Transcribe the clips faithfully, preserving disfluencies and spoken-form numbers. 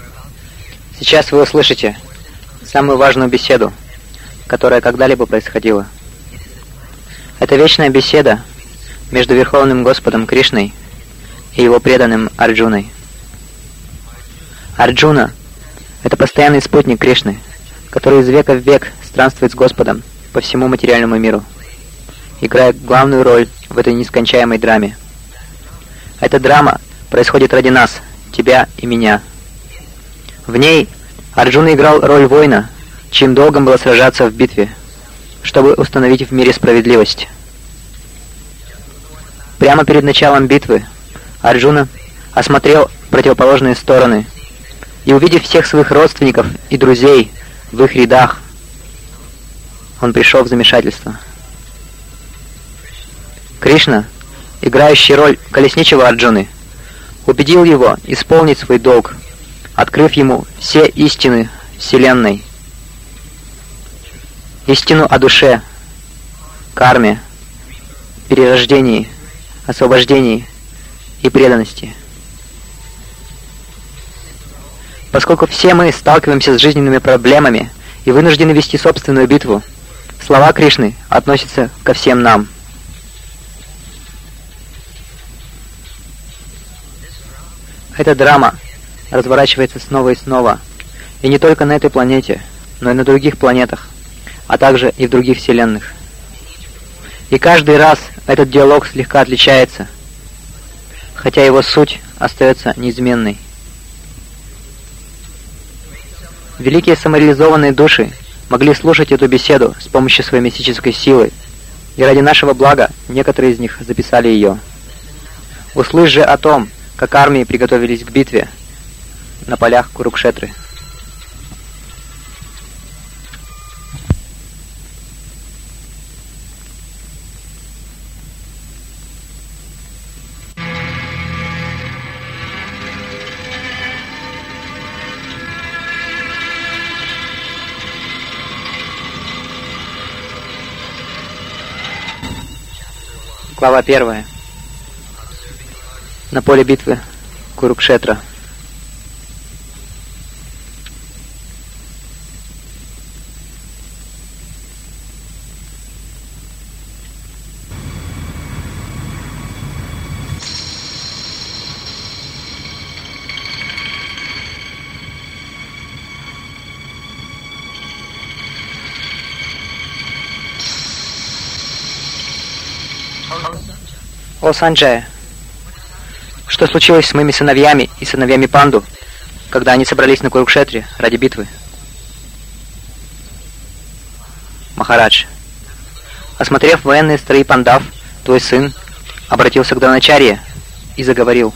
Сейчас вы услышите самую важную беседу, которая когда-либо происходила. Это вечная беседа между Верховным Господом Кришной и его преданным Арджуной. Арджуна — это постоянный спутник Кришны, который из века в век странствует с Господом по всему материальному миру, играя главную роль в этой нескончаемой драме. Эта драма происходит ради нас, тебя и меня. В ней Арджуна играл роль воина, чьим долгом было сражаться в битве, чтобы установить в мире справедливость. Прямо перед началом битвы Арджуна осмотрел противоположные стороны и, увидев всех своих родственников и друзей в их рядах, он пришел в замешательство. Кришна, играющий роль колесничего Арджуны, убедил его исполнить свой долг, открыв ему все истины Вселенной. Истину о душе, карме, перерождении, освобождении и преданности. Поскольку все мы сталкиваемся с жизненными проблемами и вынуждены вести собственную битву, слова Кришны относятся ко всем нам. Эта драма разворачивается снова и снова, и не только на этой планете, но и на других планетах, а также и в других вселенных. И каждый раз этот диалог слегка отличается, хотя его суть остается неизменной. Великие самореализованные души могли слушать эту беседу с помощью своей мистической силы, и ради нашего блага некоторые из них записали ее. Услышь же о том, как армии приготовились к битве на полях Курукшетры. Глава первая. На поле битвы Курукшетра. О, Санджая, что случилось с моими сыновьями и сыновьями Панду, когда они собрались на Курукшетре ради битвы? Махарадж, осмотрев военные строи Пандав, твой сын обратился к Дроначарье и заговорил.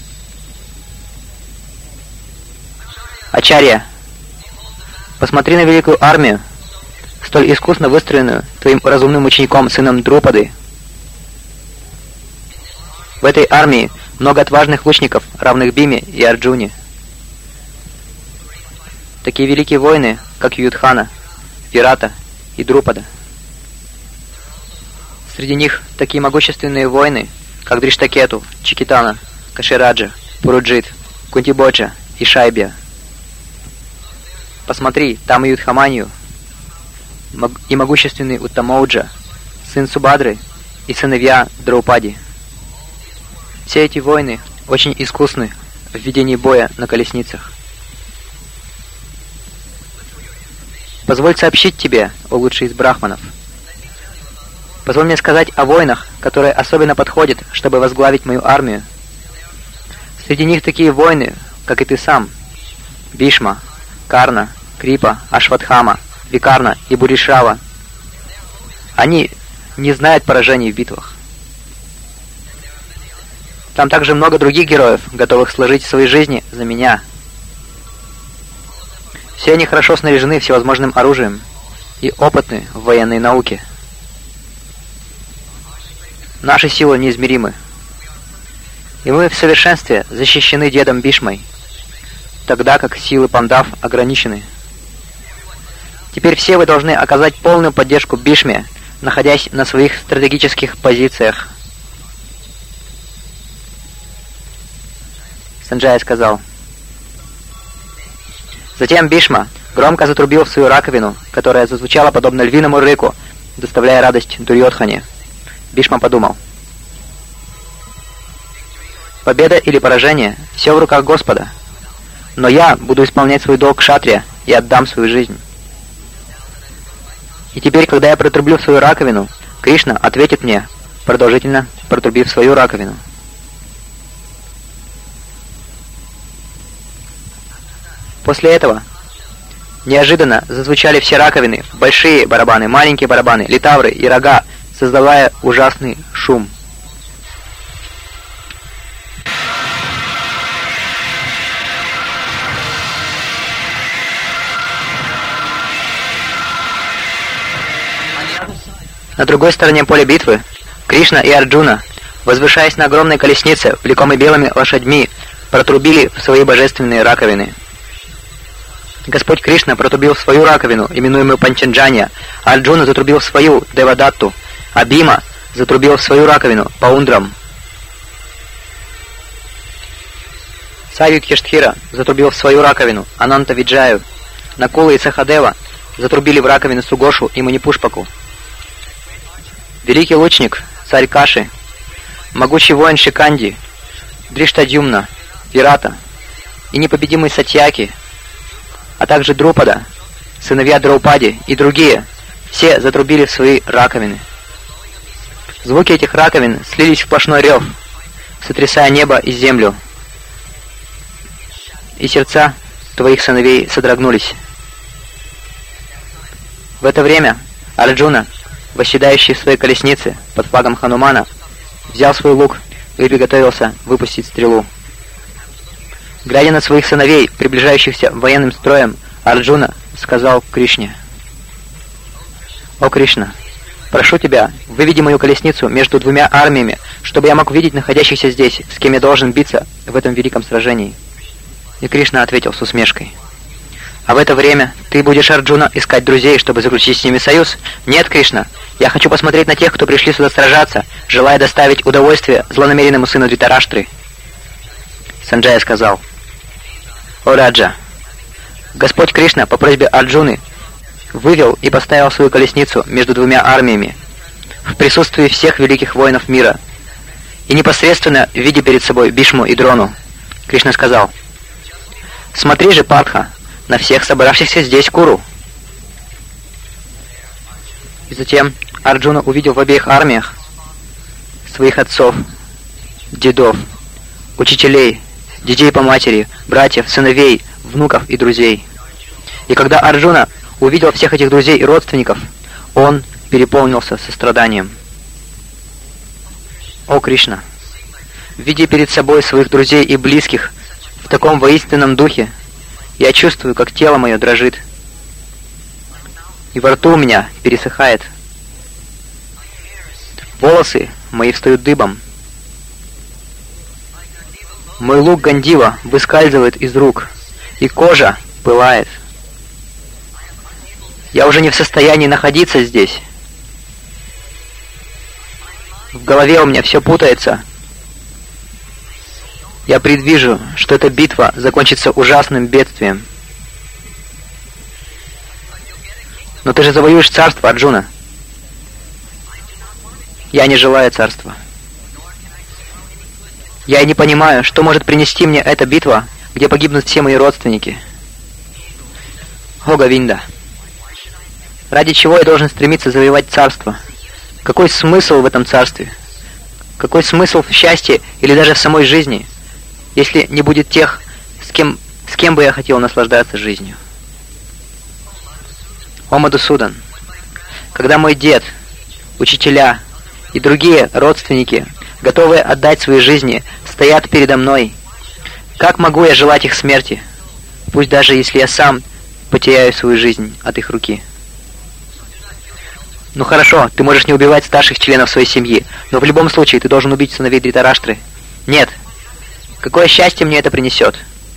Ачарья, посмотри на великую армию, столь искусно выстроенную твоим разумным учеником, сыном Друпады. В этой армии много отважных лучников, равных Биме и Арджуне. Такие великие воины, как Юдхана, Вирата и Друпада. Среди них такие могущественные воины, как Дриштакету, Чикитана, Кашираджа, Пуруджит, Кунтибоджа и Шайбия. Посмотри, там и Юдхаманью, и могущественный Уттамауджа, сын Субадры и сыновья Драупади. Все эти воины очень искусны в ведении боя на колесницах. Позволь сообщить тебе, о лучший из брахманов. Позволь мне сказать о воинах, которые особенно подходят, чтобы возглавить мою армию. Среди них такие воины, как и ты сам. Бишма, Карна, Крипа, Ашватхама, Викарна и Буришрава. Они не знают поражений в битвах. Там также много других героев, готовых сложить свои жизни за меня. Все они хорошо снаряжены всевозможным оружием и опытны в военной науке. Наши силы неизмеримы, и мы в совершенстве защищены дедом Бишмой, тогда как силы Пандав ограничены. Теперь все вы должны оказать полную поддержку Бишме, находясь на своих стратегических позициях. Санджая сказал: Затем Бишма громко затрубил в свою раковину, которая зазвучала подобно львиному рыку, доставляя радость Дурьодхане. Бишма подумал: победа или поражение — все в руках Господа. Но я буду исполнять свой долг кшатрия и отдам свою жизнь. И теперь, когда я протрублю в свою раковину, Кришна ответит мне, продолжительно протрубив свою раковину. После этого неожиданно зазвучали все раковины, большие барабаны, маленькие барабаны, литавры и рога, создавая ужасный шум. На другой стороне поля битвы Кришна и Арджуна, возвышаясь на огромной колеснице, влекомой белыми лошадьми, протрубили в свои божественные раковины. Господь Кришна протрубил в свою раковину, именуемую Панчанджанья, а Арджуна затрубил в свою Девадатту, а Бима затрубил в свою раковину Паундрам. Саюдхиштхира затрубил в свою раковину Ананта Виджаю. Накула и Сахадева затрубили в раковину Сугошу и Манипушпаку. Великий лучник, царь Каши, могучий воин Шиканди, Дриштадюмна, Вирата и непобедимый Сатьяки, а также Друпада, сыновья Драупади и другие, все затрубили в свои раковины. Звуки этих раковин слились в сплошной рев, сотрясая небо и землю, и сердца твоих сыновей содрогнулись. В это время Арджуна, восседающий в своей колеснице под флагом Ханумана, взял свой лук и приготовился выпустить стрелу. Глядя на своих сыновей, приближающихся военным строем, Арджуна сказал Кришне: «О Кришна, прошу тебя, выведи мою колесницу между двумя армиями, чтобы я мог видеть находящихся здесь, с кем я должен биться в этом великом сражении». И Кришна ответил с усмешкой: «А в это время ты будешь, Арджуна, искать друзей, чтобы заключить с ними союз? Нет, Кришна, я хочу посмотреть на тех, кто пришли сюда сражаться, желая доставить удовольствие злонамеренному сыну Дритараштры». Санджая сказал: «О Раджа, Господь Кришна по просьбе Арджуны вывел и поставил свою колесницу между двумя армиями в присутствии всех великих воинов мира и непосредственно видя перед собой Бишму и Дрону. Кришна сказал: «Смотри же, Партха, на всех собравшихся здесь Куру». И затем Арджуна увидел в обеих армиях своих отцов, дедов, учителей, детей по матери, братьев, сыновей, внуков и друзей. И когда Арджуна увидел всех этих друзей и родственников, он переполнился состраданием. «О Кришна, видя перед собой своих друзей и близких в таком воинственном духе, я чувствую, как тело мое дрожит, и во рту у меня пересыхает. Волосы мои встают дыбом. Мой лук Гандива выскальзывает из рук, и кожа пылает. Я уже не в состоянии находиться здесь. В голове у меня все путается. Я предвижу, что эта битва закончится ужасным бедствием. Но ты же завоюешь царство, Арджуна». «Я не желаю царства. Я и не понимаю, что может принести мне эта битва, где погибнут все мои родственники. О Говинда, ради чего я должен стремиться завоевать царство? Какой смысл в этом царстве? Какой смысл в счастье или даже в самой жизни, если не будет тех, с кем, с кем бы я хотел наслаждаться жизнью? О Мадусудан, когда мой дед, учителя и другие родственники, готовые отдать свои жизни, стоят передо мной, как могу я желать их смерти, пусть даже если я сам потеряю свою жизнь от их руки? Ну хорошо, ты можешь не убивать старших членов своей семьи, но в любом случае ты должен убить сыновей Дритараштры. Нет. Какое счастье мне это принесет?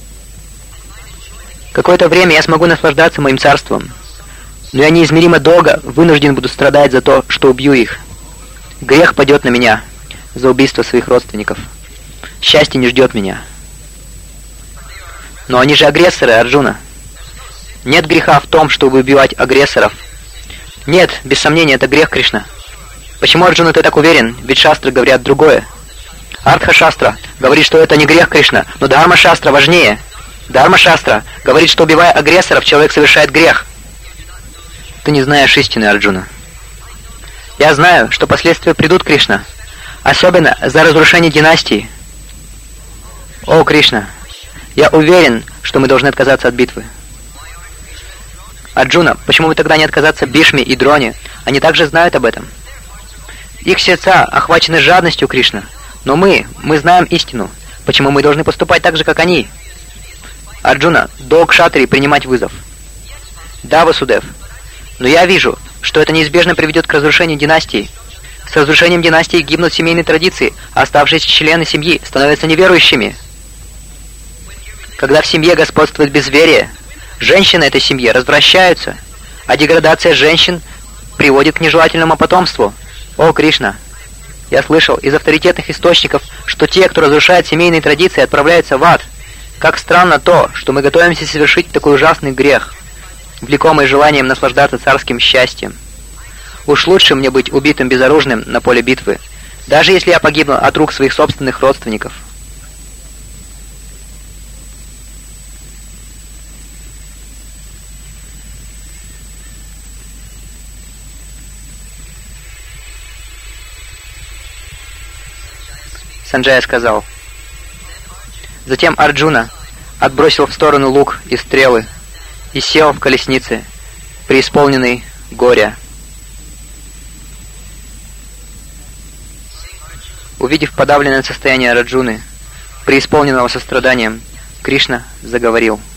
Какое-то время я смогу наслаждаться моим царством, но я неизмеримо долго вынужден буду страдать за то, что убью их. Грех падет на меня за убийство своих родственников. Счастье не ждет меня. Но они же агрессоры, Арджуна. Нет греха в том, чтобы убивать агрессоров. Нет, без сомнения, это грех, Кришна. Почему, Арджуна, ты так уверен? Ведь шастры говорят другое. Артха-шастра говорит, что это не грех, Кришна, но Дхарма-шастра важнее. Дхарма-шастра говорит, что убивая агрессоров, человек совершает грех. Ты не знаешь истины, Арджуна. Я знаю, что последствия придут, Кришна. Особенно за разрушение династии. О, Кришна, я уверен, что мы должны отказаться от битвы. Арджуна, почему бы тогда не отказаться Бхишме и Дроне? Они также знают об этом. Их сердца охвачены жадностью, Кришна. Но мы, мы знаем истину. Почему мы должны поступать так же, как они? Арджуна, долг шатри принимать вызов. Да, Васудев. Но я вижу, что это неизбежно приведет к разрушению династии. С разрушением династии гибнут семейные традиции, а оставшиеся члены семьи становятся неверующими. Когда в семье господствует безверие, женщины этой семьи развращаются, а деградация женщин приводит к нежелательному потомству. О, Кришна! Я слышал из авторитетных источников, что те, кто разрушает семейные традиции, отправляются в ад. Как странно то, что мы готовимся совершить такой ужасный грех, влекомый желанием наслаждаться царским счастьем. Уж лучше мне быть убитым безоружным на поле битвы, даже если я погибну от рук своих собственных родственников. Санджая сказал. Затем Арджуна отбросил в сторону лук и стрелы и сел в колеснице, преисполненный горя. Увидев подавленное состояние Арджуны, преисполненного состраданием, Кришна заговорил.